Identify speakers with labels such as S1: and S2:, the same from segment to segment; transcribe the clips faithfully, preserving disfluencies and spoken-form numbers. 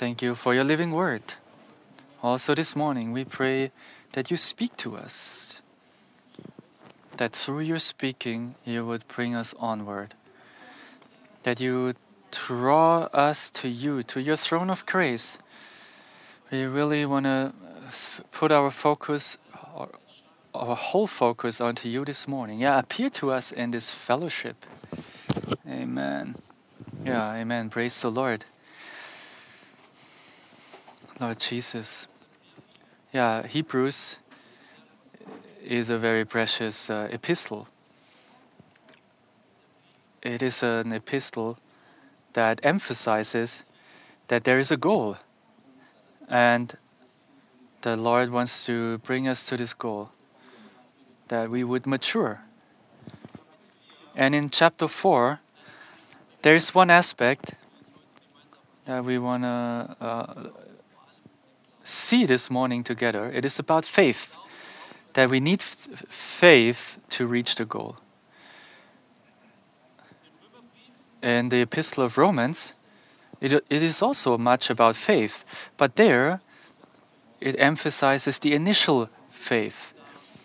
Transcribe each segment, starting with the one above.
S1: thank you for your living word. Also this morning, we pray that you speak to us, that through your speaking, you would bring us onward, that you would draw us to you, to your throne of grace. We really want to put our focus, our, our whole focus onto you this morning. Yeah, appear to us in this fellowship. Amen. Yeah, amen. Praise the Lord. Lord Jesus. Yeah, Hebrews is a very precious uh, epistle. It is an epistle that emphasizes that there is a goal, and the Lord wants to bring us to this goal, that we would mature. And in chapter four, there is one aspect that we want to uh, see this morning together. It is about faith, that we need f- faith to reach the goal. In the Epistle of Romans, it, it is also much about faith, but there it emphasizes the initial faith.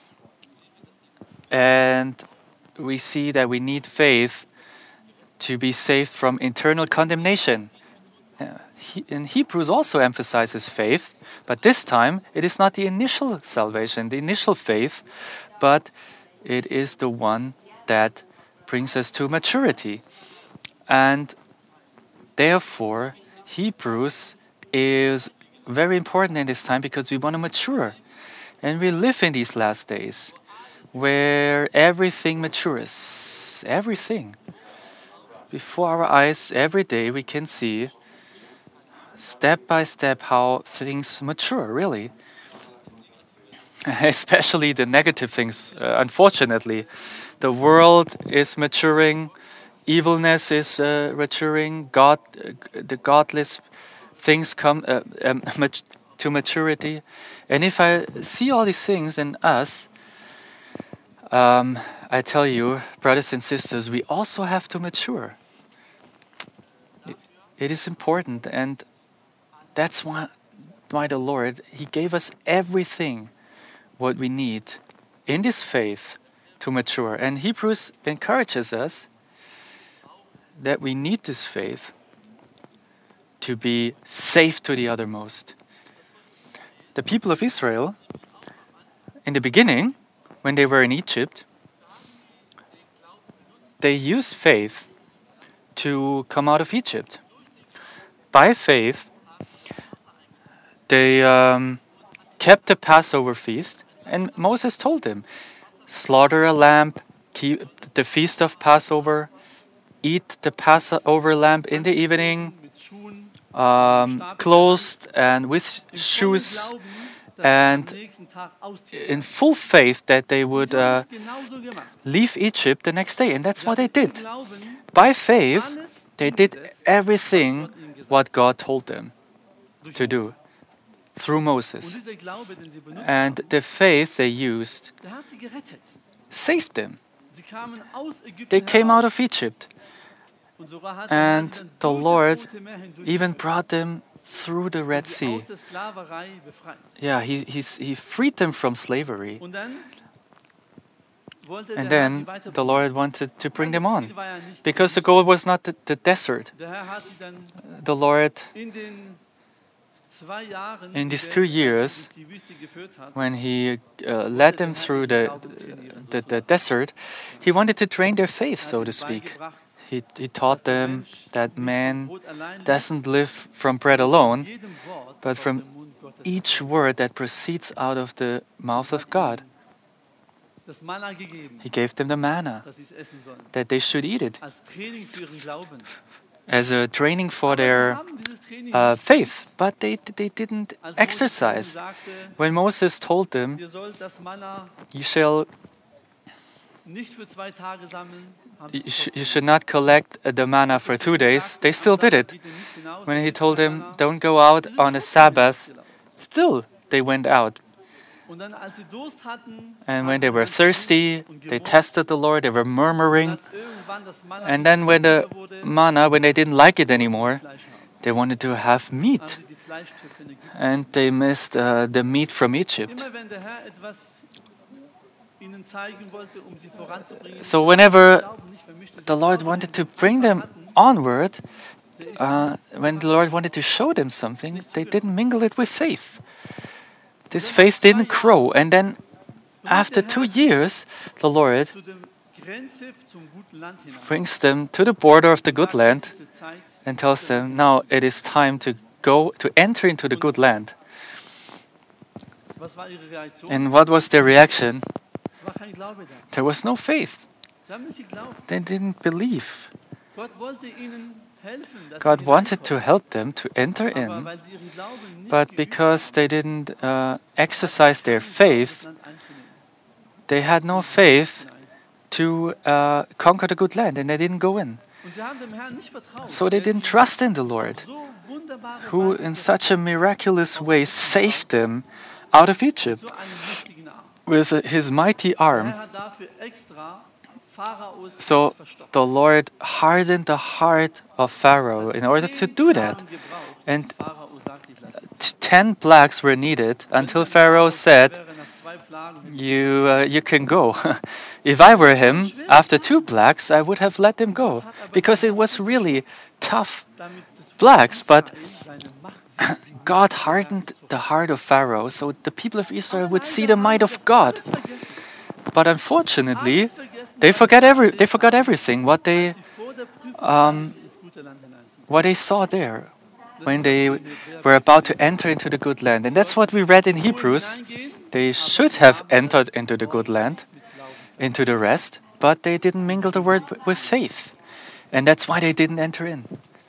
S1: And we see that we need faith to be saved from eternal condemnation. Uh, he, in Hebrews also emphasizes faith, but this time it is not the initial salvation, the initial faith, but it is the one that brings us to maturity. And therefore, Hebrews is very important in this time because we want to mature. And we live in these last days where everything matures. Everything. Before our eyes, every day we can see step by step how things mature, really. Especially the negative things, uh, unfortunately. The world is maturing, evilness is uh, maturing, God, uh, the godless things come uh, um, mat- to maturity. And if I see all these things in us, um, I tell you, brothers and sisters, we also have to mature. It, it is important, and that's why, why the Lord, He gave us everything what we need in this faith to mature. And Hebrews encourages us that we need this faith to be safe to the uttermost. The people of Israel, in the beginning, when they were in Egypt, they used faith to come out of Egypt. By faith, they um, kept the Passover feast, and Moses told them, slaughter a lamb, keep the feast of Passover, eat the Passover lamb in the evening, um, clothed and with shoes, and in full faith that they would uh, leave Egypt the next day. And that's what they did. By faith, they did everything what God told them to do through Moses. And the faith they used saved them. They came out of Egypt. And the Lord even brought them through the Red Sea. Yeah, he, he's, he freed them from slavery. And then the Lord wanted to bring them on. Because the goal was not the, the desert. The Lord, in these two years, when He uh, led them through the, the, the desert, He wanted to train their faith, so to speak. He, he taught them that man doesn't live from bread alone, but from each word that proceeds out of the mouth of God. He gave them the manna, that they should eat it, as a training for their uh, faith. But they, they didn't exercise. When Moses told them, you shall You, sh- you should not collect the manna for two days. They still did it. When He told them, don't go out on a Sabbath, still they went out. And when they were thirsty, they tested the Lord, they were murmuring. And then when the manna, when they didn't like it anymore, they wanted to have meat. and they missed uh, the meat from Egypt. So whenever the Lord wanted to bring them onward, uh, when the Lord wanted to show them something, they didn't mingle it with faith. This faith didn't grow. And then after two years, the Lord brings them to the border of the good land and tells them, now it is time to go to enter into the good land. And what was their reaction? There was no faith. They didn't believe. God wanted to help them to enter in, but because they didn't uh, exercise their faith, they had no faith to uh, conquer the good land, and they didn't go in. So they didn't trust in the Lord, who in such a miraculous way saved them out of Egypt with his mighty arm. So the Lord hardened the heart of Pharaoh in order to do that. And t- ten plagues were needed until Pharaoh said, you, uh, you can go. If I were him, after two plagues, I would have let him go. Because it was really tough plagues. But God hardened the heart of Pharaoh so the people of Israel would see the might of God. But unfortunately, they forget every they forgot everything what they um, what they saw there when they were about to enter into the good land. And that's what we read in Hebrews. They should have entered into the good land, into the rest, but they didn't mingle the word with faith. And that's why they didn't enter in.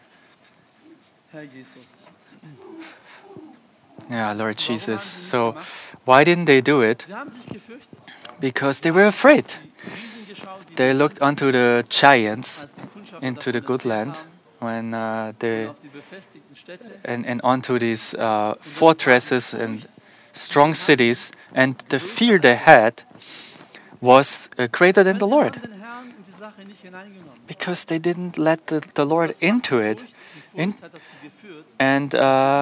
S1: Yeah, Lord Jesus. So why didn't they do it? Because they were afraid. They looked onto the giants into the good land when uh, they and, and onto these uh, fortresses and strong cities, and the fear they had was uh, greater than the Lord, because they didn't let the, the Lord into it. In, and uh,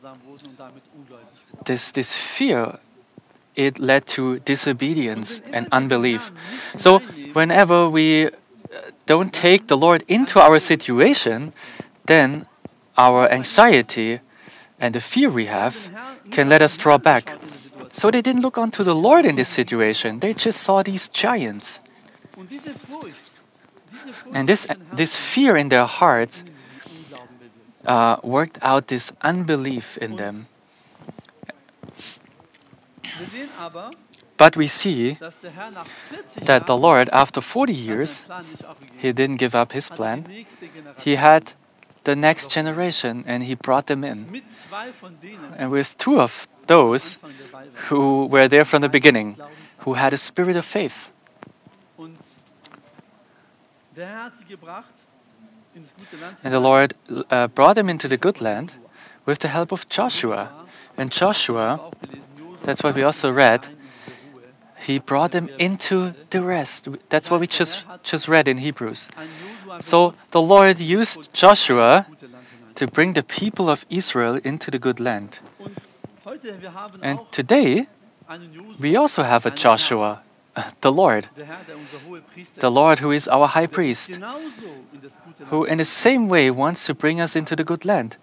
S1: this this fear, it led to disobedience and unbelief. So whenever we don't take the Lord into our situation, then our anxiety and the fear we have can let us draw back. So they didn't look onto the Lord in this situation. They just saw these giants. And this, this fear in their hearts uh, worked out this unbelief in them. But we see that the Lord, after forty years, He didn't give up His plan. He had the next generation, and He brought them in. And with two of those who were there from the beginning, who had a spirit of faith. And the Lord uh, brought them into the good land with the help of Joshua. And Joshua, that's what we also read, he brought them into the rest. That's what we just, just read in Hebrews. So the Lord used Joshua to bring the people of Israel into the good land. And today, we also have a Joshua, the Lord. The Lord who is our high priest, who in the same way wants to bring us into the good land.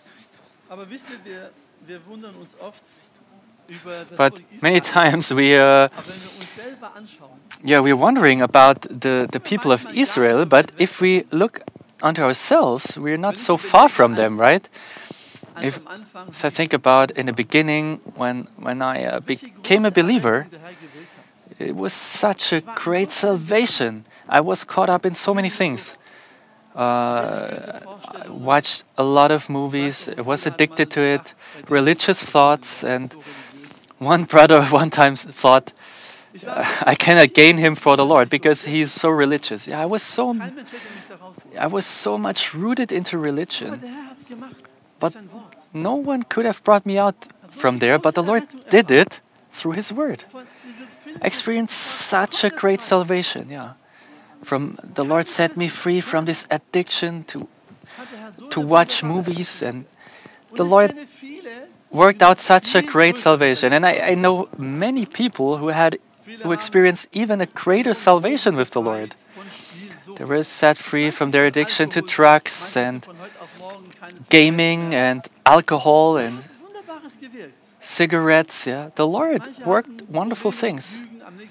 S1: But many times we, uh, yeah, we're wondering about the, the people of Israel, but if we look onto ourselves, we're not so far from them, right? If, if I think about in the beginning, when, when I uh, became a believer, it was such a great salvation. I was caught up in so many things. Uh, I watched a lot of movies, was addicted to it, religious thoughts, and one brother one time thought, I cannot gain him for the Lord because he's so religious. Yeah, I was so, I was so much rooted into religion, but no one could have brought me out from there. But the Lord did it through His Word. I experienced such a great salvation. Yeah, from the Lord set me free from this addiction to to watch movies and the Lord worked out such a great salvation. And I, I know many people who had who experienced even a greater salvation with the Lord. They were set free from their addiction to drugs and gaming and alcohol and cigarettes. Yeah, the Lord worked wonderful things.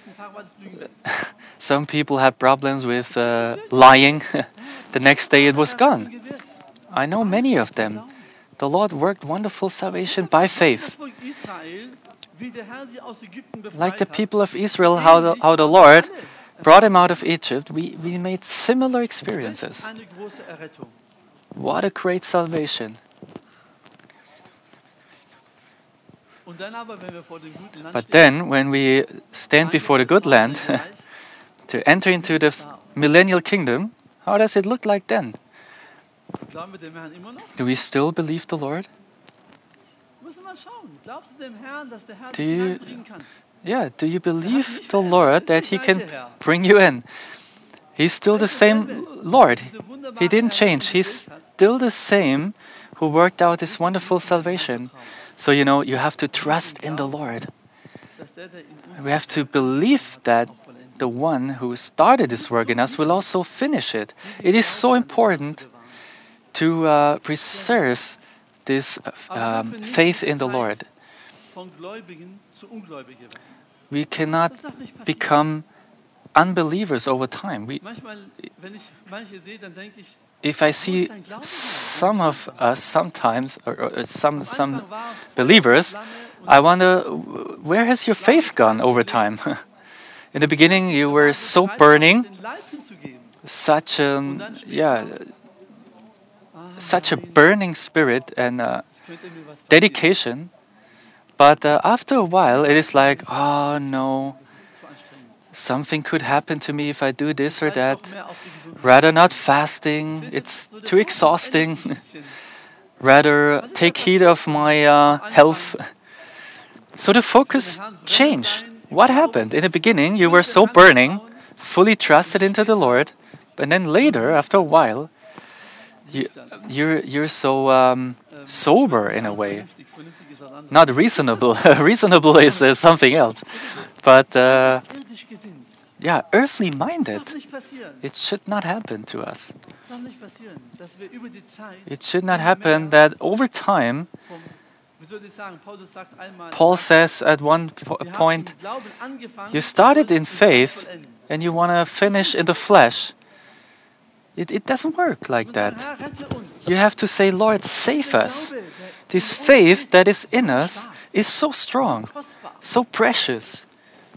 S1: Some people have problems with uh, lying. The next day it was gone. I know many of them. The Lord worked wonderful salvation by faith. Like the people of Israel, how the, how the Lord brought them out of Egypt, we, we made similar experiences. What a great salvation. But then, when we stand before the good land to enter into the millennial kingdom, how does it look like then? Do we still believe the Lord? Do you, yeah, do you believe the Lord that He can bring you in? He's still the same Lord. He didn't change. He's still the same who worked out this wonderful salvation. So, you know, you have to trust in the Lord. We have to believe that the one who started this work in us will also finish it. It is so important to uh, preserve this um, faith in the Lord. We cannot become unbelievers over time. We, if I see some of us sometimes, or, or some some believers, I wonder, where has your faith gone over time? In the beginning, you were so burning, such um, yeah, such a burning spirit and uh, dedication. But uh, after a while, it is like, oh no, something could happen to me if I do this or that. Rather not fasting, it's too exhausting. Rather take heed of my uh, health. So the focus changed. What happened? In the beginning, you were so burning, fully trusted into the Lord, but then later, after a while, you, you're you're so um, sober in a way. Not reasonable. Reasonable is uh, something else, but uh, yeah, earthly minded. It should not happen to us. It should not happen that over time. Paul says at one po- point, you started in faith and you want to finish in the flesh. It, it doesn't work like that. You have to say, Lord, save us. This faith that is in us is so strong, so precious.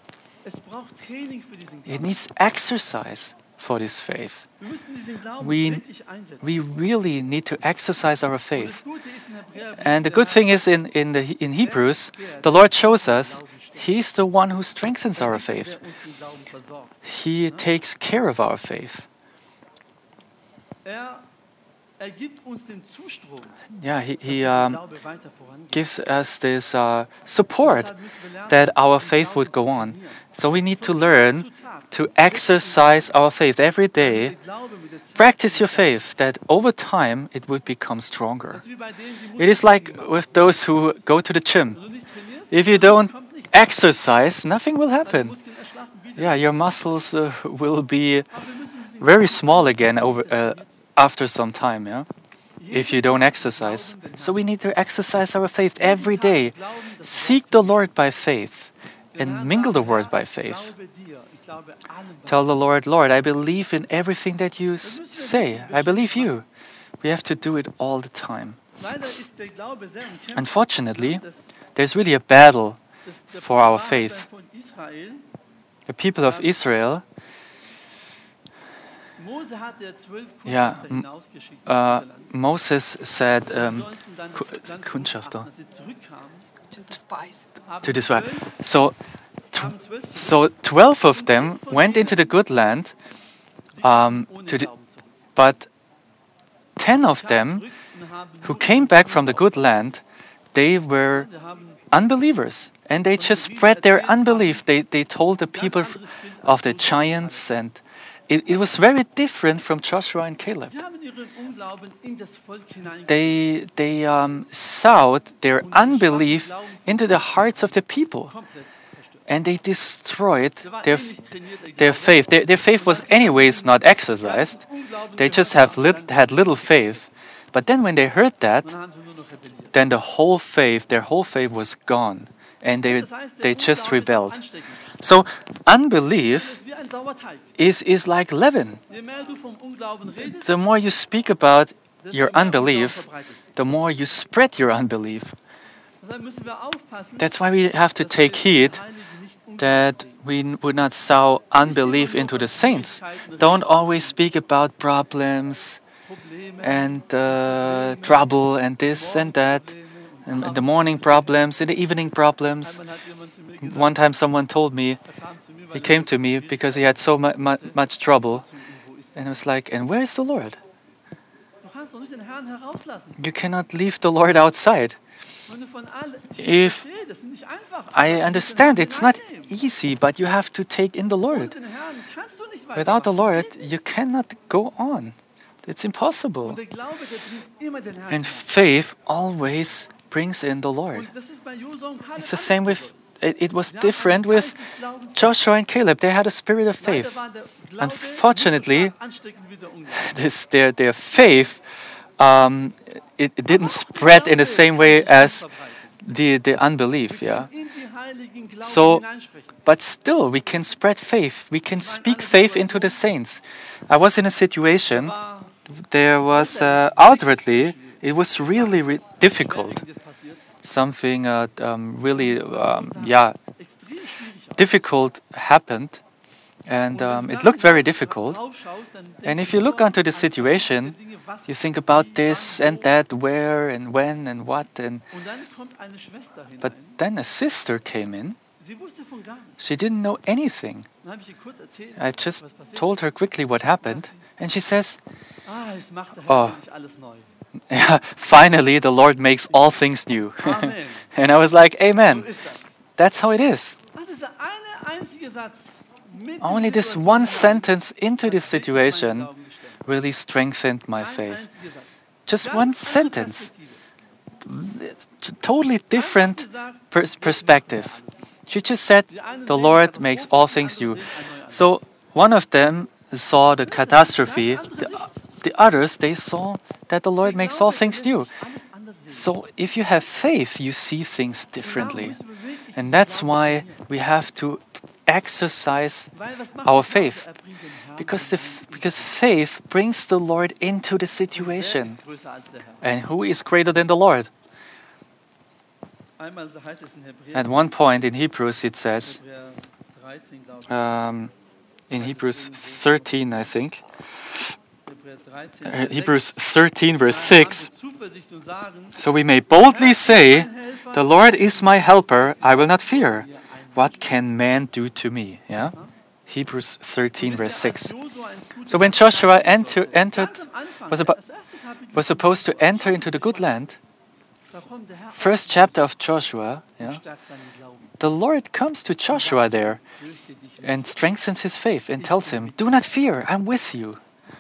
S1: It needs exercise for this faith. We, we really need to exercise our faith. And the good thing is in, in, the, in Hebrews, the Lord shows us He's the one who strengthens our faith. He takes care of our faith. Yeah, He, he um, gives us this uh, support that our faith would go on. So we need to learn to exercise our faith every day. Practice your faith that over time it would become stronger. It is like with those who go to the gym. If you don't exercise, nothing will happen. Yeah, your muscles uh, will be very small again over uh, after some time, yeah? If you don't exercise. So we need to exercise our faith every day. Seek the Lord by faith and mingle the word by faith. Tell the Lord, Lord, I believe in everything that you s- say. I believe you. We have to do it all the time. Unfortunately, there's really a battle for our faith. The people of Israel, yeah, m- uh, Moses said, um, Ku- Kundschafter,
S2: To the spies.
S1: to this way. So, tw- so twelve of them went into the good land, um, to the, but ten of them who came back from the good land, they were unbelievers. And they just spread their unbelief. They, they told the people f- of the giants and it, it was very different from Joshua and Caleb.
S3: Sie haben ihren Unglauben in das Volk hineingegeben.
S1: They, they um, sowed their unbelief into the hearts of the people,
S3: Komplett zerstört.
S1: and they destroyed
S3: Der war
S1: their,
S3: eh nicht trainiert, der
S1: their
S3: Glaube.
S1: faith. Their, their faith was anyways not exercised.
S3: Unglauben
S1: They just
S3: gemacht,
S1: have lit, had little faith. But then when they heard that,
S3: dann haben sie nur noch rebelliert.
S1: then the whole faith, their whole faith was gone, and they,
S3: Das heißt, der
S1: they just
S3: Unglauben ist auch
S1: rebelled.
S3: ansteckend.
S1: So
S3: Das
S1: unbelief
S3: ist wie ein Sauerteig.
S1: is, is like leaven.
S3: Je mehr du vom Unglauben redest,
S1: The more you speak about
S3: desto
S1: your
S3: mehr Unglauben
S1: unbelief,
S3: verbreitest du.
S1: the more you spread your unbelief.
S3: Deshalb müssen wir aufpassen,
S1: That's why we have to
S3: dass
S1: take
S3: wir
S1: heed
S3: den Heiligen nicht Unglauben
S1: that
S3: sehen.
S1: we n- would not sow unbelief into the saints. Don't always speak about problems
S3: Probleme,
S1: and uh, trouble and this and that, and in the morning problems, in the evening problems.
S3: Einmal hat jemand zu mir gesagt,
S1: One time someone told me,
S3: er kam zu mir, weil
S1: he
S3: er
S1: came to me because he had so mu- mu- much trouble,
S3: zu ihm, wo ist
S1: and I was like, and where is the Lord?
S3: Du kannst doch nicht den Herrn herauslassen.
S1: You cannot leave the Lord outside.
S3: Wenn du von all, ich
S1: If
S3: verstehe, das ist nicht einfach. aber du
S1: I
S3: musst den
S1: understand
S3: Herrn
S1: it's not
S3: hineinnehmen.
S1: easy, but you have to take in the
S3: Ohne
S1: Lord.
S3: den Herrn kannst du nicht
S1: Without the
S3: weitermachen.
S1: Lord,
S3: Das geht nicht.
S1: you cannot go on. It's impossible.
S3: Und der Glaube, der bringt immer den Herrn
S1: And
S3: hinein.
S1: faith always brings in the Lord.
S3: Und das ist bei Josua und Kaleb
S1: It's the
S3: alles
S1: same with,
S3: gewesen.
S1: it, it was
S3: Sie haben
S1: different
S3: einen
S1: with
S3: Geist des Glaubens.
S1: Joshua and Caleb. They had a spirit of
S3: Leider
S1: faith.
S3: war der Glaube
S1: Unfortunately,
S3: nicht so ansteckend wie der Unglaube.
S1: This, their, their faith, um, it, it didn't spread in the same way as the, the unbelief, yeah.
S3: In die heiligen Glauben
S1: So,
S3: hineinsprechen.
S1: But still, we can spread faith. We can speak faith into the saints. I was in a situation,
S3: War
S1: there was uh, outwardly, it was really re- difficult.
S3: Schwieriges passiert.
S1: Something uh, um, really, um, yeah,
S3: Extrem schwierig aus.
S1: difficult happened, and um, it looked very difficult. And if you look onto the situation, you think about this and that, where and when and what, and
S3: Und dann kommt eine Schwester
S1: but
S3: hinein.
S1: then a sister came in.
S3: Sie wusste von gar nichts.
S1: She didn't know anything.
S3: Dann habe ich ihr kurz erzählt,
S1: I just
S3: was passiert.
S1: told her quickly what happened, and she says,
S3: Ah, es macht der
S1: Oh.
S3: Herr wirklich alles neu.
S1: yeah, finally the Lord makes all things new.
S3: Amen.
S1: And I was like,
S3: So
S1: Amen.
S3: ist das.
S1: That's how it is.
S3: Ah, dieser eine einzige Satz. mit in
S1: Only
S3: die
S1: this
S3: Situation
S1: one
S3: hinein,
S1: sentence into
S3: hat
S1: this
S3: wirklich meinen
S1: situation
S3: Glauben gestärkt.
S1: really strengthened my
S3: Ein
S1: faith.
S3: einziger Satz.
S1: Just
S3: Ganz
S1: one
S3: andere
S1: sentence,
S3: Perspektive.
S1: t- totally different
S3: Einfach gesagt,
S1: pers- perspective. She just said,
S3: die einen
S1: the
S3: sehen
S1: Lord
S3: Katastrophen,
S1: makes all
S3: die
S1: things
S3: anderen
S1: new.
S3: sehen ein neuer Anfang.
S1: So one of them saw the catastrophe, the, the others, they saw that the Lord
S3: Der
S1: makes all
S3: Glaube
S1: things
S3: lässt
S1: new.
S3: sich alles anders sehen.
S1: So if you have faith, you see things
S3: Und darum
S1: differently.
S3: müssen wir wirklich
S1: And
S3: diesen
S1: that's
S3: Glauben
S1: why
S3: trainieren.
S1: we have to exercise
S3: Weil was macht
S1: our
S3: der Glaube?
S1: faith.
S3: Er bringt den Herrn
S1: because, the,
S3: hinein.
S1: f- because faith brings the Lord into the
S3: Wer
S1: situation.
S3: ist größer als der Herr?
S1: And who is greater than the Lord?
S3: Einmal so heißt es in Hebräer,
S1: At one point in Hebrews it says,
S3: Hebräer dreizehn, glaube ich.
S1: um, in Hebrews thirteen, I think,
S3: Hebräer dreizehn,
S1: uh,
S3: Vers
S1: Hebrews
S3: sechs.
S1: thirteen, verse
S3: Daher haben
S1: six,
S3: wir Zuversicht und sagen,
S1: so we may boldly
S3: Herr ist
S1: say,
S3: mein Helfer,
S1: the Lord is my helper, I will not fear.
S3: mir ein
S1: What can man do to me? Yeah? Hebrews thirteen, verse six. So
S3: So
S1: when Joshua enter, entered, was
S3: was,
S1: about- was supposed to enter into the good land, first chapter of Joshua, yeah, the Lord comes to Joshua there and strengthens his faith and tells him, do not fear, I'm with you.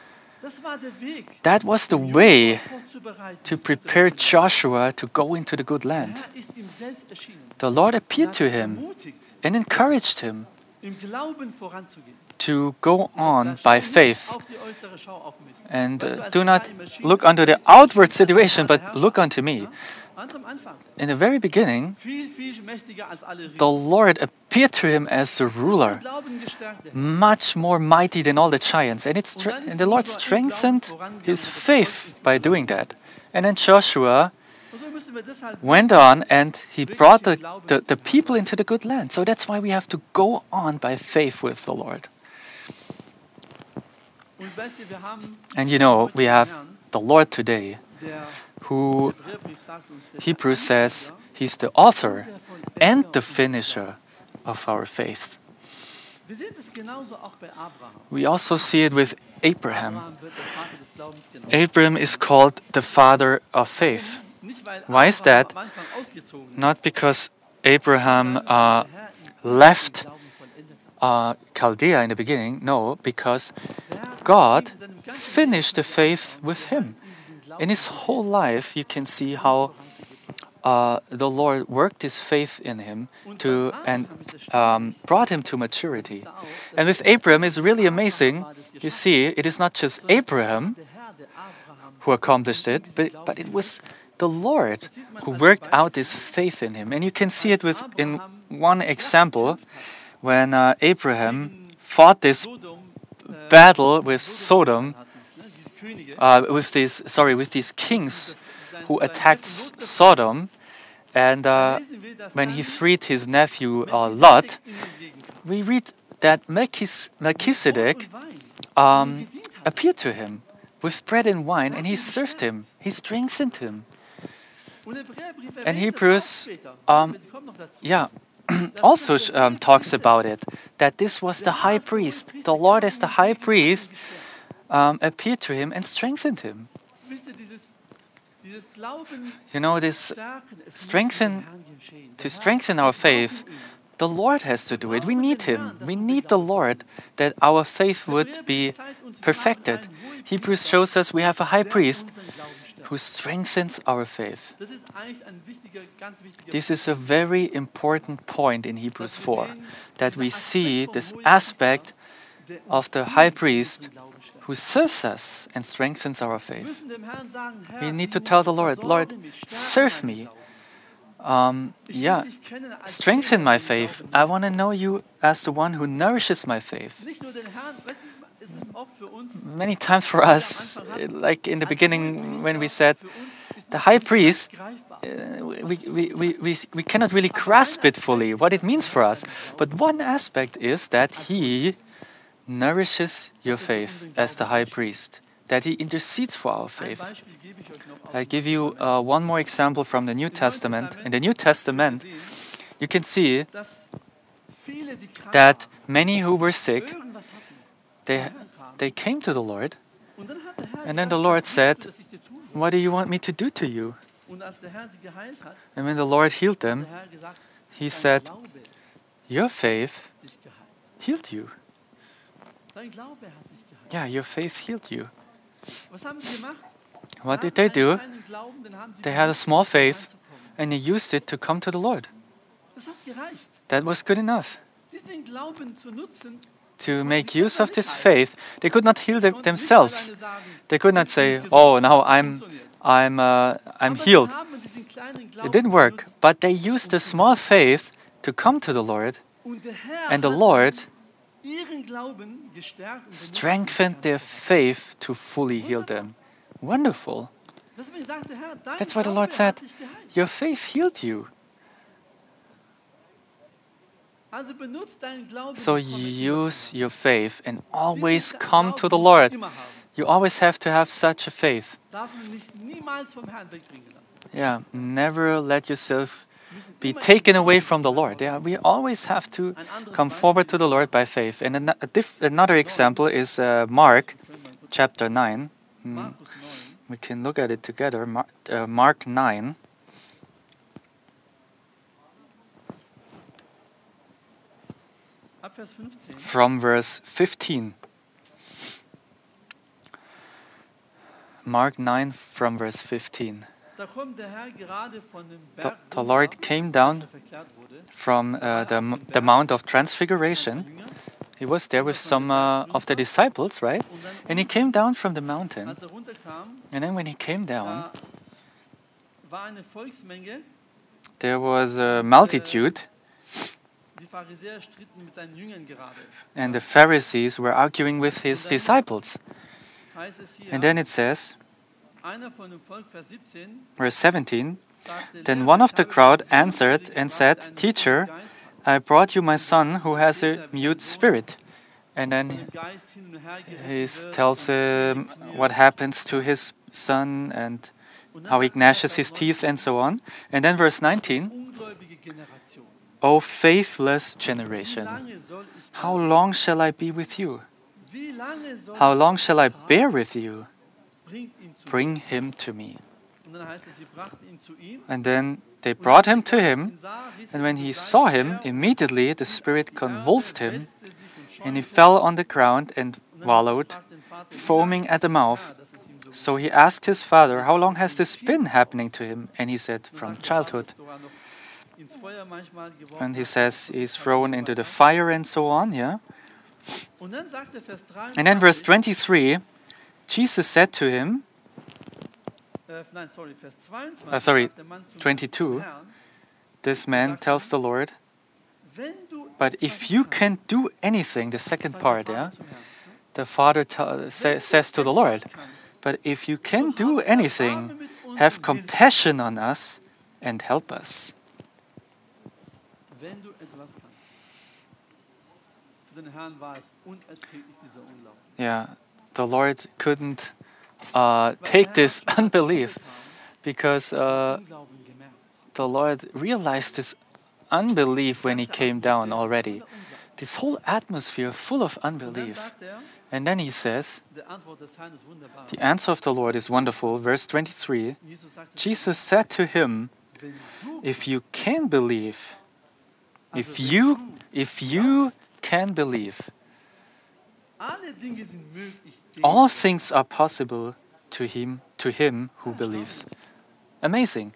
S1: That was the way to prepare Joshua to go into the good land. The Lord appeared to him and encouraged him to go on by faith and uh, do not look under the outward situation, but look unto me. In the very beginning, the Lord appeared to him as a ruler, much more mighty than all the giants, and, it's stre- and the Lord strengthened his faith by doing that. And then Joshua went on and he brought the, the, the people into the good land. So that's why we have to go on by faith with the Lord. And you know, we have the Lord today, who Hebrews says he's the author and the finisher of our faith. We also see it with Abraham. Abraham is called the father of faith. Why is that? Not because Abraham uh, left uh, Chaldea in the beginning? No, because God finished the faith with him. In his whole life, you can see how uh, the Lord worked his faith in him to and um, brought him to maturity. And with Abraham, it's really amazing. You see, it is not just Abraham who accomplished it, but, but it was the Lord who worked out this faith in him. And you can see it with in one example when uh, Abraham fought this battle with Sodom, uh, with these sorry with these kings who attacked S- Sodom, and uh, when he freed his nephew uh, Lot, we read that Melchis- Melchizedek um, appeared to him with bread and wine, and he served him, he strengthened him. And Hebrews, um, yeah, also um, talks about it, that this was the high priest. The Lord as the high priest um, appeared to him and strengthened him. You know, this strengthen, to strengthen our faith, the Lord has to do it. We need him. We need the Lord that our faith would be perfected. Hebrews shows us we have a high priest who strengthens our faith. This is a very important point in Hebrews four, that we see this aspect of the high priest who serves us and strengthens our faith. We need to tell the Lord, Lord, serve me. Um, yeah, strengthen my faith. I want to know you as the one who nourishes my faith. Many times for us, like in the beginning when we said, the high priest, uh, we, we, we, we, we cannot really grasp it fully, what it means for us. But one aspect is that he nourishes your faith as the high priest, that he intercedes for our faith. I give you uh, one more example from the New Testament. In the New Testament, you can see that many who were sick, they, they came to the Lord, and then the Lord said, what do you want me to do to you? And when the Lord healed them, he said, your faith healed you. Yeah, your faith healed you. What did they do? They had a small faith and they used it to come to the Lord. That was good enough. To make use of this faith, they could not heal them themselves. They could not say, "Oh, now I'm, I'm, uh, I'm healed." It didn't work. But they used a small faith to come to the Lord, and the Lord strengthened their faith to fully heal them. Wonderful. That's why the Lord said, "Your faith healed you." So use your faith and always come to the Lord. You always have to have such a faith. Yeah, never let yourself be taken away from the Lord. Yeah, we always have to come forward to the Lord by faith. And an- a diff- another example is uh, Mark chapter nine. Mm, we can look at it together. Mar- uh, Mark nine. From verse fifteen. Mark nine from verse fifteen. The, the Lord came down from uh, the, the Mount of Transfiguration. He was there with some uh, of the disciples, right? And he came down from the mountain. And then when he came down, there was a multitude. And the Pharisees were arguing with his disciples. And then it says, verse seventeen, then one of the crowd answered and said, "Teacher, I brought you my son who has a mute spirit." And then he tells him what happens to his son and how he gnashes his teeth and so on. And then verse nineteen, "O faithless generation, how long shall I be with you? How long shall I bear with you? Bring him to me."
S3: Und dann heißt es, sie brachten ihn zu ihm.
S1: And then they
S3: Und
S1: brought
S3: als
S1: him
S3: der
S1: to
S3: Geist
S1: him.
S3: ihn sah, riss
S1: And
S3: er
S1: when
S3: den
S1: he
S3: Geist
S1: saw him,
S3: her,
S1: immediately the spirit
S3: die Erde
S1: convulsed him,
S3: wälzte sich und
S1: and he
S3: schäumte.
S1: fell on the ground and
S3: Und dann
S1: wallowed,
S3: fragte den Vater, wie
S1: foaming
S3: lange
S1: at the
S3: ist es
S1: mouth.
S3: her, dass es ihm so
S1: So
S3: gut
S1: he
S3: ging?
S1: asked his father, "How long has this been happening to him?" And he said,
S3: Dann
S1: "From
S3: sagt der Vater,
S1: childhood."
S3: dass sogar noch ins Feuer manchmal geworfen
S1: And he
S3: hat,
S1: says
S3: dass es
S1: he's
S3: keine
S1: thrown
S3: so
S1: into
S3: weit
S1: the
S3: kam.
S1: fire and so on, yeah?
S3: Und dann sagt er Vers
S1: And then verse
S3: dreiundzwanzig,
S1: twenty-three, Jesus said to him,
S3: äh, nein, sorry, Vers zweiundzwanzig,
S1: Uh, sorry,
S3: sagt der Mann zum
S1: twenty-two.
S3: Herrn,
S1: this man tells the Lord,
S3: wenn du
S1: "But
S3: etwas
S1: if you
S3: kannst,
S1: can do anything," the second
S3: sagt der
S1: part,
S3: Vater
S1: yeah?
S3: zum Herrn,
S1: The father t- sa- says to the Lord, "But if you can do anything, have compassion on us and help us."
S3: wenn du etwas kannst. Für den Herrn war es unerträglich, dieser Unglaube.
S1: Yeah, the Lord couldn't uh,
S3: Weil der
S1: take
S3: Herr
S1: this
S3: hat schon, als er
S1: unbelief
S3: runterkam,
S1: because uh,
S3: den Unglauben gemerkt.
S1: the Lord realized this unbelief when he
S3: Ganze
S1: came down
S3: Atmosphäre
S1: already.
S3: voller Unglauben.
S1: This whole atmosphere full of
S3: Und dann
S1: unbelief.
S3: sagt er,
S1: And then he says,
S3: die Antwort des Herrn ist wunderbar.
S1: the answer of the Lord is wonderful. Verse twenty-three,
S3: Jesus sagt,
S1: Jesus said to him,
S3: wenn du,
S1: "If you can believe,
S3: also
S1: if
S3: wenn
S1: you,
S3: du
S1: if you can believe,
S3: alle Dinge sind möglich, dem,
S1: all things are possible to him, to him who believes." Amazing.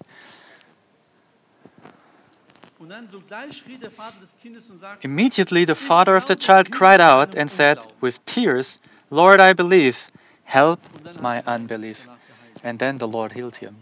S3: Und dann sogleich schrie der Vater des Kindes und sagte,
S1: Immediately the father of the child cried out and said with tears, "Lord, I believe, help
S3: und dann
S1: my
S3: hat er
S1: unbelief."
S3: danach geheilt.
S1: And then the Lord healed him.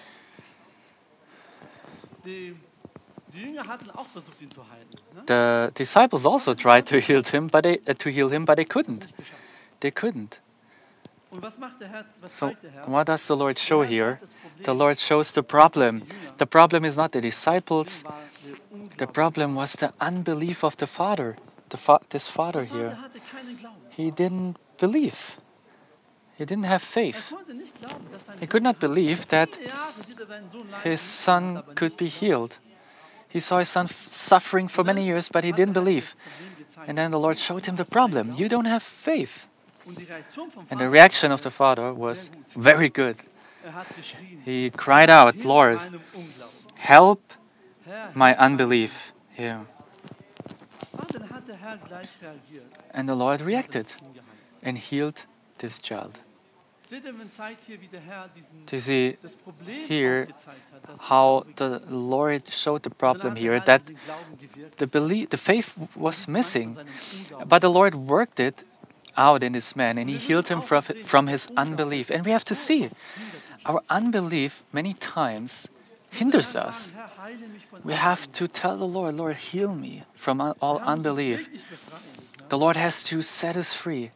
S3: Die, die Jünger hatten auch versucht, ihn zu heilen. Ne?
S1: The disciples also tried to heal him, but they, uh, to heal him, but they couldn't.
S3: Nicht geschafft.
S1: They couldn't.
S3: Und was macht der Herr? Was
S1: So
S3: zeigt der Herr?
S1: what does the Lord show
S3: Der Herr
S1: here?
S3: zeigt das Problem,
S1: The Lord shows the problem. The problem is not the disciples.
S3: war der Unglaube.
S1: The problem was the unbelief of the father. The fa- this father
S3: Der
S1: here.
S3: Vater hatte keinen Glauben.
S1: He didn't believe. He didn't have
S3: Er
S1: faith.
S3: konnte nicht glauben, dass sein
S1: He could not believe that
S3: Viele Jahre sieht er seinen Sohn leiden,
S1: his
S3: hat
S1: son
S3: aber
S1: could
S3: nicht
S1: be
S3: geglaubt.
S1: healed. He saw his son f- suffering for many years, but he
S3: Hat er
S1: didn't
S3: das
S1: believe.
S3: Problem gezeigt.
S1: And then the Lord showed him the problem. You don't have faith.
S3: Und die Reaktion vom
S1: And the
S3: Vater
S1: reaction
S3: war
S1: of the father was
S3: sehr gut.
S1: very good.
S3: Er hat geschrien,
S1: He cried out,
S3: "Hilf
S1: "Lord,
S3: meinem Unglauben."
S1: help
S3: Herr,
S1: my
S3: hilf meinem
S1: unbelief." Yeah.
S3: Unglauben. Und dann hat der Herr gleich reagiert.
S1: And the Lord
S3: und hat
S1: reacted
S3: das Kind geheilt.
S1: and healed this child.
S3: Seht ihr, man zeigt hier, wie der Herr diesen,
S1: Do you see
S3: das Problem
S1: here
S3: aufgezeigt hat, dass
S1: how
S3: die
S1: the Lord showed the
S3: Und dann
S1: problem
S3: hat der
S1: here
S3: Herr
S1: that
S3: diesen Glauben gewirkt.
S1: the belief, the faith was
S3: Dies war
S1: missing,
S3: von seinem Unglauben.
S1: but the Lord worked it out in this man and he healed him from, from his unbelief. And we have to see our unbelief many times hinders
S3: Der Herr
S1: us.
S3: sagen, Herr, heile mich von
S1: We
S3: allem
S1: have
S3: Unglauben.
S1: to tell the Lord, "Lord, heal me from all
S3: Der Herr muss uns
S1: unbelief."
S3: wirklich befreien, ja.
S1: The Lord has to set us free.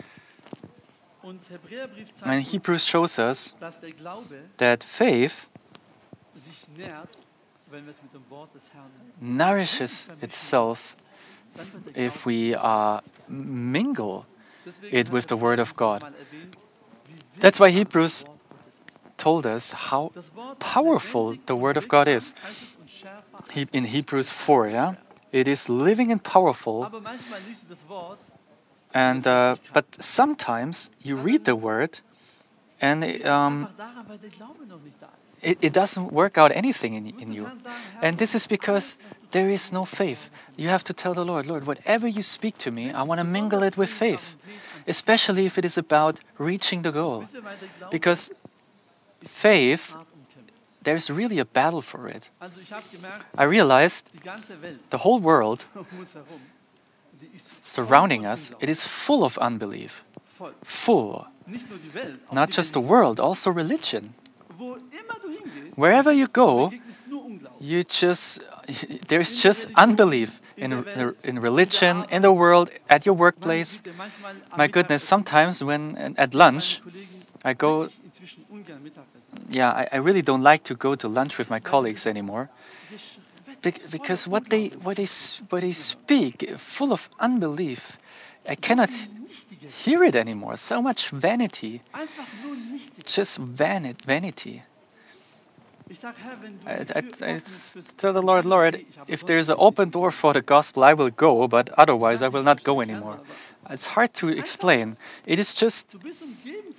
S3: Und Hebräerbrief zeigt
S1: And
S3: uns,
S1: Hebrews shows us
S3: dass der Glaube
S1: that faith
S3: sich nährt, wenn wir es mit dem Wort des Herrn
S1: nourishes itself
S3: dann wird der
S1: if
S3: Glaube.
S1: we uh, mingle
S3: Deswegen
S1: it
S3: hat
S1: with the
S3: Hebräer
S1: Word of God.
S3: mal erwähnt, wie
S1: That's why
S3: wirksam
S1: Hebrews
S3: das Wort Gottes ist.
S1: told us how
S3: Das Wort ist
S1: powerful
S3: lebendig
S1: the
S3: und
S1: Word of God
S3: wirksam,
S1: is.
S3: heißt es, und schärfer als
S1: He,
S3: ein
S1: in
S3: Schwert.
S1: Hebrews four, yeah? It is living and powerful,
S3: Aber manchmal liest du das Wort,
S1: and uh, but sometimes you read the Word and it, um,
S3: einfach daran, weil der Glaube noch nicht da ist.
S1: it, it doesn't work out anything in,
S3: Du musst
S1: in
S3: dem
S1: you.
S3: Herrn sagen, Herr,
S1: And this is because
S3: alles, was du
S1: there
S3: tust,
S1: is no faith. You have to tell the Lord, "Lord, whatever you speak to me, I want to mingle it with faith, especially if it is about reaching the goal."
S3: wisst ihr, weil der Glaube
S1: Because
S3: ist
S1: faith,
S3: hart umkämpft.
S1: there's really a battle for it.
S3: Also ich habe gemerkt,
S1: I realized
S3: die ganze Welt
S1: the whole world
S3: um uns herum, die ist
S1: surrounding
S3: voll von
S1: us,
S3: Unglauben.
S1: it is full of unbelief.
S3: Voll.
S1: Full.
S3: Nicht nur die Welt, auch
S1: Not
S3: die
S1: just the
S3: Religion.
S1: world, also religion.
S3: Wo immer du hingehst,
S1: Wherever you go,
S3: begegnest nur Unglauben.
S1: you just there's just unbelief in in religion, in the world, at your workplace.
S3: Man sieht ja manchmal am
S1: My goodness,
S3: Mittagessen,
S1: sometimes when at
S3: meine
S1: lunch
S3: Kollegen
S1: I go,
S3: wirklich inzwischen ungern Mittagessen.
S1: yeah, I, I really don't like to go to lunch with my colleagues anymore. Be-
S3: Voller
S1: because what they
S3: Unglauben.
S1: what they s- what they speak, full of unbelief, I cannot
S3: Nichtiges.
S1: hear it anymore. So much vanity,
S3: Einfach nur nichtiges.
S1: just vanit vanity.
S3: Ich sag, Herr, wenn du
S1: I,
S3: die
S1: I,
S3: Tür
S1: I
S3: öffnest fürs
S1: tell the
S3: Evangelium,
S1: Lord, Lord,
S3: okay, ich habe
S1: if
S3: sonst
S1: there's an
S3: nichts
S1: open door for the gospel, I will go, but otherwise I will not go
S3: Ich weiß nicht,
S1: anymore.
S3: aber
S1: It's hard to explain. It is just
S3: Du bist umgeben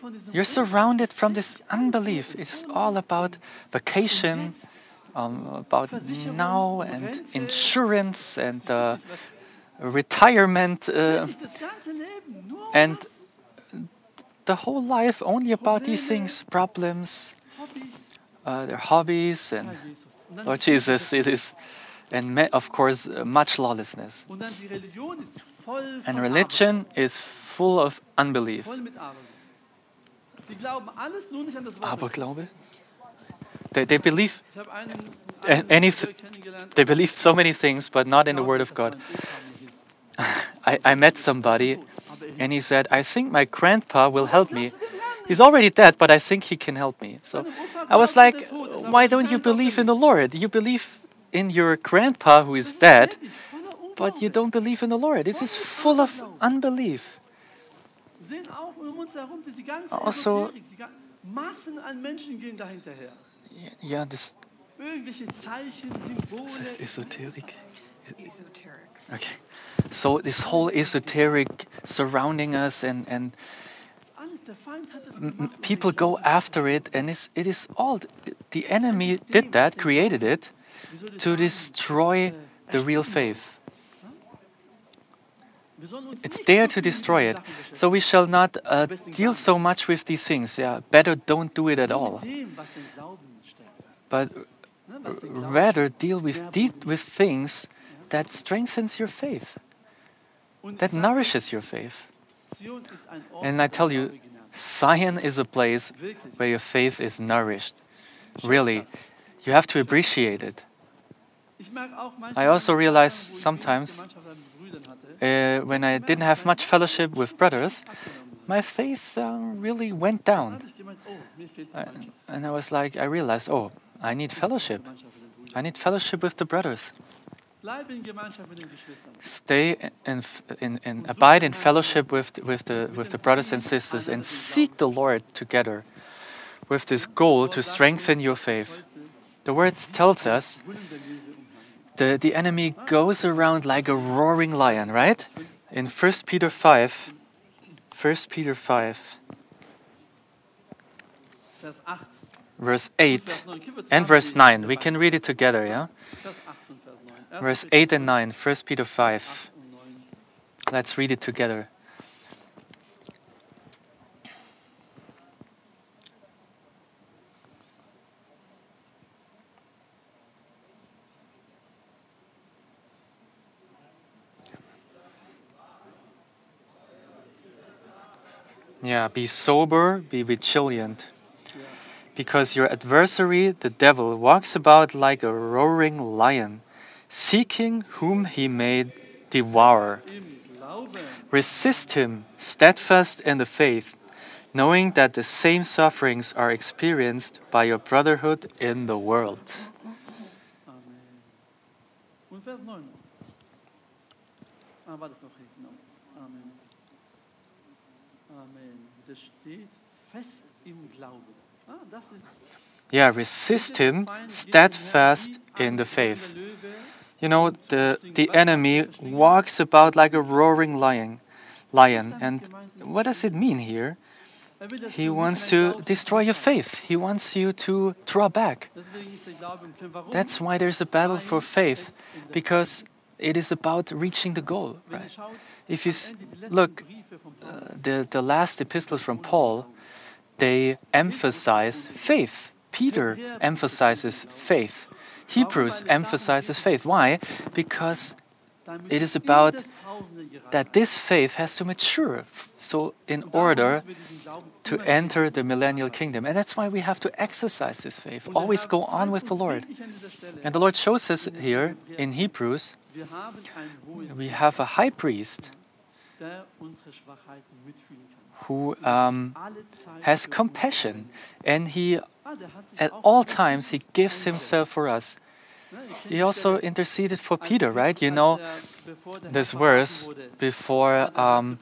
S3: von diesem
S1: You're surrounded from this unbelief. It's all about vacation, um, about now and insurance and uh, retirement, uh,
S3: Wirklich das ganze Leben nur um
S1: and
S3: das.
S1: the whole life only about these things, problems,
S3: Hobbys.
S1: uh, their hobbies,
S3: Herr
S1: and
S3: Jesus. Und dann,
S1: Lord Jesus, it is, and ma- of course, uh, much lawlessness.
S3: und dann die Religion ist voll
S1: And
S3: von
S1: religion is full of unbelief.
S3: Aberglauben. Voll mit Aberglauben. Die glauben alles nur nicht an das Wort. des
S1: Aberglaube? They, they believe
S3: Ich habe einen,
S1: A-
S3: einen
S1: anyth-
S3: Minister kennengelernt.
S1: they believe so many things, but not in the Word of God. I, I met somebody, and he said, "I think my grandpa will help me. He's already dead, but I think he can help me." So I was like, "Why don't you believe in the Lord? You believe in your grandpa who is dead, but you don't believe in the Lord. This is full of unbelief."
S3: Wir sehen auch um uns herum diese ganze
S1: Also-
S3: Esoterik, die ga- Massen an Menschen gehen dahinterher.
S1: Yeah, this
S3: Irgendwelche Zeichen, Symbole.
S1: esoteric.
S2: Esoteric.
S1: Okay. So this whole esoteric surrounding us, and, and
S3: Das alles, der Feind hat das
S1: m- m-
S3: gemacht. und
S1: people
S3: wir
S1: go
S3: glauben,
S1: after it, and it's, it is all, the enemy did that, created it,
S3: wie soll ich
S1: to
S3: sagen,
S1: destroy
S3: äh,
S1: the real
S3: ersticken soll.
S1: faith.
S3: Wir sollen uns
S1: It's
S3: nicht
S1: there
S3: so
S1: to
S3: viel mit
S1: destroy
S3: diesen
S1: it.
S3: Sachen beschäftigen.
S1: So we shall not uh, deal so much with these things. Yeah, better don't do it at all.
S3: Mit dem, was den Glauben stärkt.
S1: But
S3: Ne, was den Glauben
S1: rather deal with de- with things that strengthens your faith,
S3: Und
S1: that
S3: ich sag
S1: nourishes your faith.
S3: euch, Zion ist ein Ort,
S1: And
S3: wo
S1: I tell
S3: der
S1: you,
S3: Glaube genährt
S1: Zion is a place
S3: wird. Wirklich.
S1: where your faith is nourished.
S3: Schätzt
S1: Really,
S3: das.
S1: you have to appreciate it.
S3: Ich merke auch
S1: I
S3: manchmal,
S1: also
S3: in Zeiten,
S1: realize
S3: wo ich wenig
S1: sometimes,
S3: Gemeinschaft mit Brüdern hatte,
S1: Uh, when I didn't have much fellowship with brothers,
S3: abgenommen.
S1: my faith uh, really went
S3: Dann
S1: down.
S3: habe ich gemeint, oh, mir fehlt
S1: I,
S3: Gemeinschaft.
S1: and I was like, I realized, oh, I need fellowship.
S3: Gemeinschaft mit den
S1: I
S3: Brüdern.
S1: need fellowship with the brothers.
S3: Bleib in Gemeinschaft mit den Geschwistern.
S1: Stay in, in, in abide in fellowship with with the with the brothers and sisters, and seek the Lord together, with this goal to strengthen your faith. The word tells us
S3: Brüllender Löwe umhangen.
S1: the the enemy goes around like a roaring lion, right? In First Peter five, First Peter five,
S3: Vers acht.
S1: verse
S3: und
S1: eight
S3: Vers neun. Können wir
S1: and
S3: zusammen
S1: verse
S3: lesen,
S1: nine.
S3: diese
S1: We
S3: beiden.
S1: can read it together, yeah.
S3: Vers acht und Vers neun. Erster
S1: Verse
S3: Petrus
S1: eight and
S3: fünf,
S1: nine, First Peter five.
S3: acht und neun.
S1: Let's read it together. Yeah, be sober, be vigilant, because your adversary, the devil, walks about like a roaring lion, seeking whom he may devour.
S3: Im Glauben.
S1: Resist him, steadfast in the faith, knowing that the same sufferings are experienced by your brotherhood in the world.
S3: Amen. Und Vers neun. Ah, war das noch hier? Genau. Amen. Amen. Das steht fest im Glauben. Ah, das ist
S1: Yeah, resist him, steadfast in the faith. You know, the, the enemy walks about like a roaring lion. Lion. And what does it mean here? He wants to destroy your faith. He wants you to draw back. That's why there's a battle for faith, because it is about reaching the goal. Right? If you s- look, uh, the, the last epistles from Paul, they emphasize faith. Peter emphasizes faith. Hebrews emphasizes faith. Why? Because it is about that this faith has to mature, so in order to enter the millennial kingdom. And that's why we have to exercise this faith, always go on with the Lord. And the Lord shows us here in Hebrews, we have a high priest who um, has compassion, and he, at all times, he gives himself for us. He also interceded for Peter, right? You know this verse before um,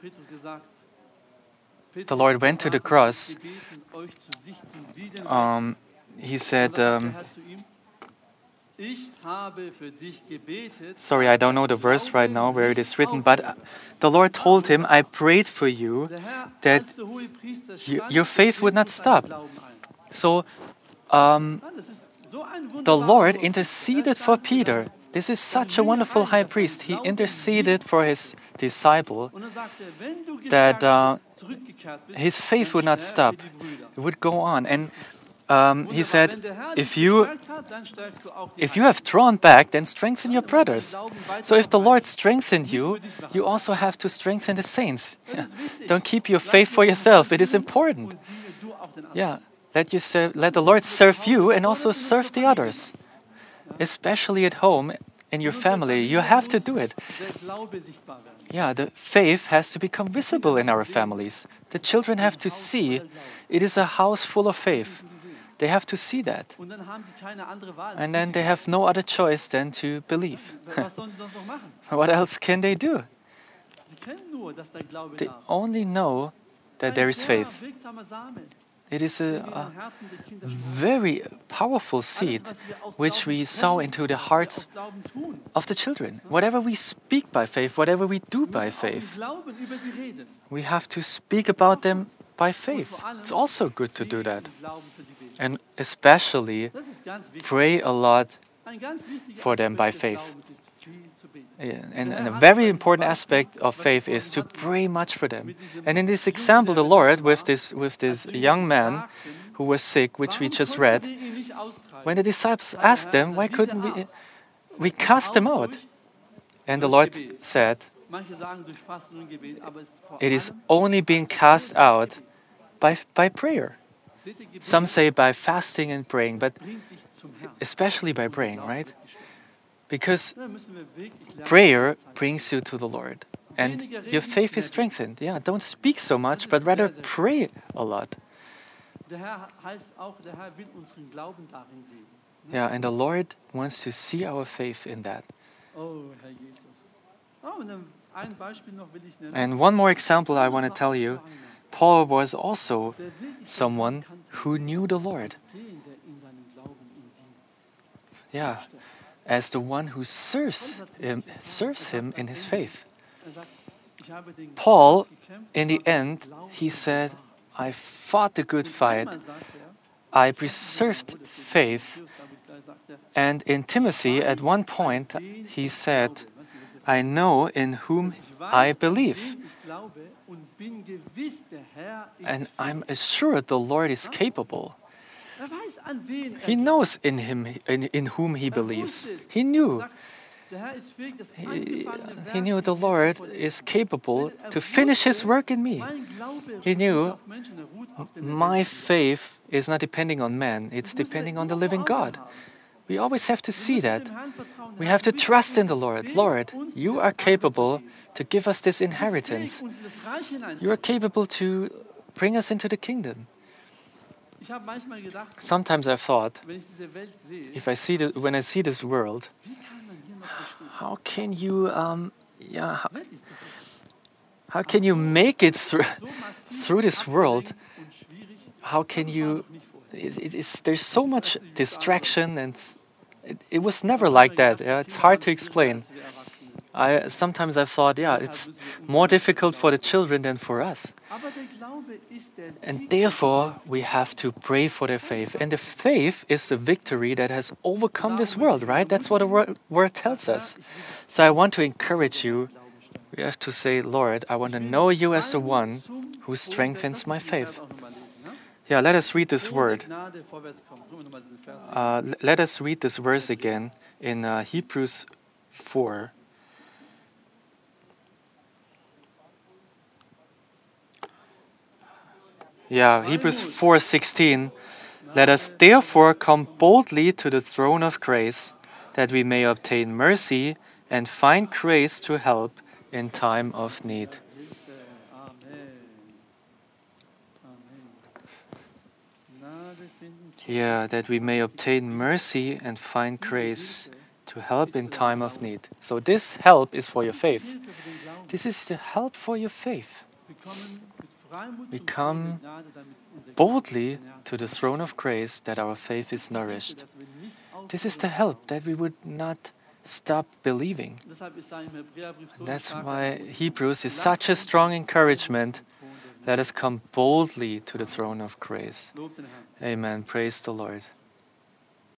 S1: the Lord went to the cross. Um, he said, um,
S3: Ich habe für dich gebetet,
S1: Sorry, I don't know the verse right now where it is written, but uh, the Lord told him, I prayed for you
S3: der Herr
S1: that
S3: als der Hohepriester
S1: you-
S3: stand
S1: your faith would not
S3: und seinen
S1: stop.
S3: Glauben ein.
S1: So um,
S3: Ja, das ist so ein
S1: the
S3: wunderbarer
S1: Lord
S3: Hohepriester.
S1: interceded
S3: Er
S1: for
S3: stand für
S1: Peter.
S3: seine-
S1: This is
S3: seine
S1: such a
S3: Jünger
S1: wonderful
S3: ein,
S1: high
S3: dass sein
S1: priest. He
S3: Glauben
S1: interceded
S3: nicht
S1: for his disciple
S3: Und er sagte, wenn du
S1: that
S3: gestärkt
S1: uh,
S3: zurückgekehrt bist,
S1: his faith
S3: dann
S1: would not
S3: stärke
S1: stop.
S3: die Brüder.
S1: It would go on. And um, he
S3: Wunderbar.
S1: said,
S3: Wenn der Herr
S1: if
S3: dich
S1: you
S3: gestärkt hat, dann stärkst du auch die
S1: if you have drawn back, then strengthen your
S3: Dann musst du den
S1: brothers.
S3: Glauben weiter
S1: So if the Lord
S3: verbreiten.
S1: strengthened
S3: Nicht
S1: you,
S3: für dich machen.
S1: you also have to strengthen the saints.
S3: Das
S1: Yeah.
S3: ist wichtig.
S1: Don't keep your
S3: Lass
S1: faith
S3: dir
S1: for
S3: vom
S1: yourself.
S3: Herrn
S1: It is
S3: dienen
S1: important.
S3: und diene du auch den anderen.
S1: Yeah. Let you serve, let the Lord serve you and also serve the others. Especially at home in your
S3: In unserer
S1: family, you
S3: Familie
S1: have to
S3: muss
S1: do it.
S3: der Glaube sichtbar werden.
S1: Yeah, the faith has to become visible in our families. The children have to see it is a house full of faith. They have to see that.
S3: Und dann haben sie keine andere Wahl.
S1: And then they have no other choice than to believe.
S3: Was sollen sie sonst noch machen?
S1: What else can they do?
S3: Sie kennen nur, dass der Glaube
S1: They
S3: da ist.
S1: only know that there is
S3: Ein sehr
S1: faith.
S3: wirksamer Same,
S1: It is
S3: der
S1: a,
S3: in den
S1: a
S3: Herzen der Kinder schlummert.
S1: very powerful seed
S3: Alles, was wir aus
S1: which
S3: Glauben
S1: we sow
S3: sprechen,
S1: into the
S3: was wir
S1: hearts
S3: aus Glauben tun,
S1: of the children. Whatever we speak by faith, whatever we do
S3: wir
S1: by
S3: müssen auch im
S1: faith,
S3: Glauben über sie reden.
S1: we have to speak about them by
S3: Und
S1: faith.
S3: vor allem
S1: It's also good to do
S3: viel
S1: that.
S3: im Glauben für sie beten.
S1: And especially
S3: Das ist ganz wichtig.
S1: pray a lot.
S3: Ein ganz wichtiger
S1: for them by
S3: Aspekt des
S1: faith.
S3: Glaubens ist, viel zu beten.
S1: Yeah, And, and a very important aspect of faith is to pray much for them. And in this example, the Lord, with this, with this young man who was sick, which we
S3: Warum
S1: just
S3: konnten
S1: read,
S3: wir ihn nicht austreiben?
S1: when the disciples
S3: Hat der
S1: asked
S3: Herr
S1: them,
S3: gesagt,
S1: why
S3: diese
S1: couldn't we?
S3: Art
S1: We cast them out.
S3: durch-
S1: And the
S3: durch
S1: Lord
S3: Gebet.
S1: said,
S3: Manche sagen durch Fasten und Gebet, aber es ist vor
S1: it is
S3: allem
S1: only being cast out by, by prayer.
S3: Seht ihr, Gebet
S1: Some say by fasting and praying, but
S3: bringt dich zum Herrn.
S1: especially by
S3: Und der
S1: praying,
S3: Glaube
S1: right?
S3: wird gestärkt.
S1: Because
S3: Da müssen wir wirklich lernen,
S1: prayer
S3: Zeit.
S1: brings you to the Lord. And
S3: Weniger
S1: your
S3: reden,
S1: faith
S3: mehr
S1: is
S3: beten.
S1: strengthened. Yeah, don't speak so much,
S3: ist
S1: but rather
S3: sehr, sehr
S1: pray a lot.
S3: Der Herr heißt auch, der Herr will unseren Glauben darin sehen.
S1: Yeah, and the Lord wants to see our faith in that.
S3: Oh, Herr Jesus. Oh, und dann ein Beispiel noch will ich nennen.
S1: And one more example I want to tell you. Paul was also
S3: Der wirklich
S1: someone who knew the Lord.
S3: den, der in seinem Glauben ihm dient.
S1: Yeah, as the one who serves him, serves him in his faith.
S3: Er sagt, ich habe den
S1: Paul,
S3: Kampf gekämpft,
S1: in the
S3: ich habe
S1: end,
S3: den Glauben
S1: he said,
S3: bewahrt.
S1: I fought the good
S3: Und
S1: fight.
S3: einmal sagt er,
S1: I preserved faith. And in Timothy, at one point, he said, I know in whom I believe. And I'm assured the Lord is capable. He knows in him, in, in whom he believes. He knew. He, he knew the Lord is capable to finish his work in me. He knew my faith is not depending on man, it's depending on the living God. We always have to see that. We have to trust in the Lord. Lord, you are capable to give us this inheritance. You are capable to bring us into the kingdom. Sometimes I've thought, if I see the, when I see this world, how can you, um, yeah, how, how can you make it through through this world? How can you? It, it is, there's so much distraction, and it, it was never like that. Yeah, it's hard to explain. I sometimes I've thought, yeah, it's more difficult for the children than for us. And therefore, we have to pray for their faith. And the faith is the victory that has overcome this world, right? That's what the word, word tells us. So I want to encourage you. We have to say, Lord, I want to know you as the one who strengthens my faith. Yeah, let us read this word. Uh, let us read this verse again in uh, Hebrews four. Yeah, Hebrews four sixteen. Let us therefore come boldly to the throne of grace, that we may obtain mercy and find grace to help in time of need. Yeah, that we may obtain mercy and find grace to help in time of need. So this help is for your faith. This is the help for your faith. We come boldly to the throne of grace that our faith is nourished. This is the help, that we would not stop believing.
S3: Deshalb ist da im Hebräerbrief so
S1: That's
S3: stark
S1: why
S3: Aufruf.
S1: Hebrews is
S3: Lasst
S1: such a
S3: uns
S1: strong
S3: zum
S1: encouragement.
S3: Thron der
S1: Let us come boldly to the throne of grace.
S3: Lob den Herrn.
S1: Amen. Praise the Lord.